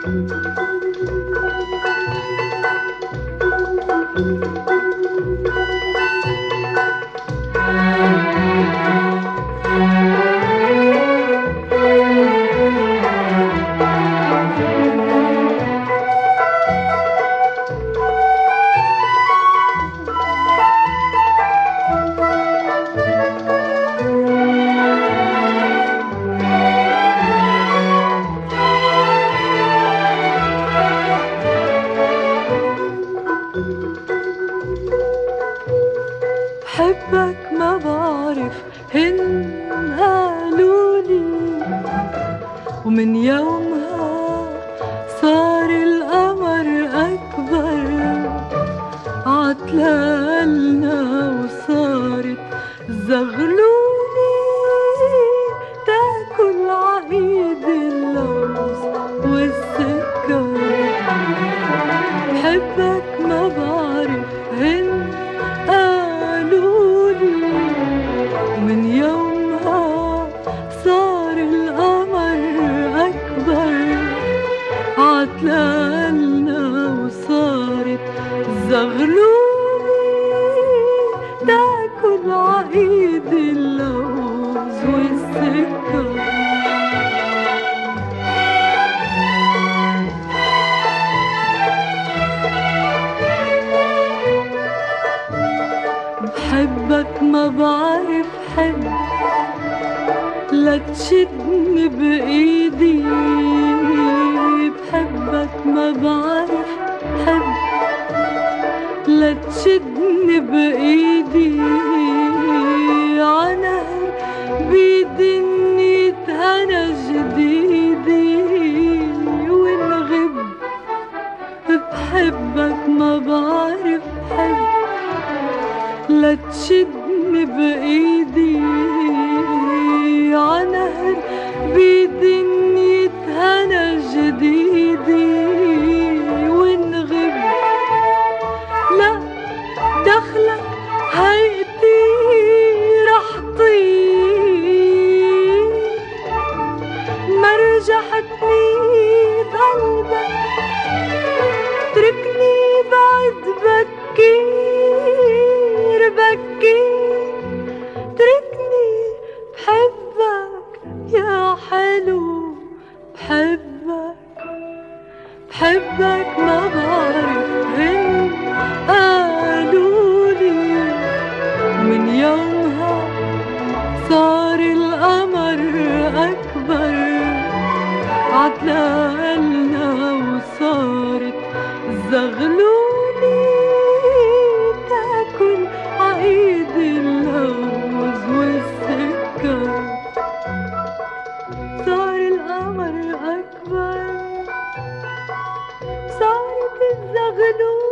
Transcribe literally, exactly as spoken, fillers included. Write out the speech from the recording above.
بحبك ما بعرف هن قالولي، ومن يومها صار القمر أكبر عتلالنا وصارت زغلولي تاكل عقيد اللوز والسكر. بحبك ما بعرف هن من يومها صار القمر أكبر عتلالنا وصارت زغلولي تاكل عقيد اللوز والسكر. بحبك ما بعرف حب، لا تشدني بإيدي. بحبك ما بعرف حب، لا تشدني بإيدي. عنهر بيدي إني اتهنى جديدي ونغب. بحبك ما بعرف حب، لا تشدني بإيدي. عنهر بيدي إني اتهنى جديدي ونغب. لا دخلك هيئتي رح طير، ما رجحتني بقلبك تركني بعد بكير بكير تركني. بحبك يا حلو بحبك، بحبك ما بعرف هن قالولي. من يومها صار القمر أكبر عتلالنا وصارت زغلولي تاكل عقيد اللوز والسكر. صار القمر أكبر صارت الزغلول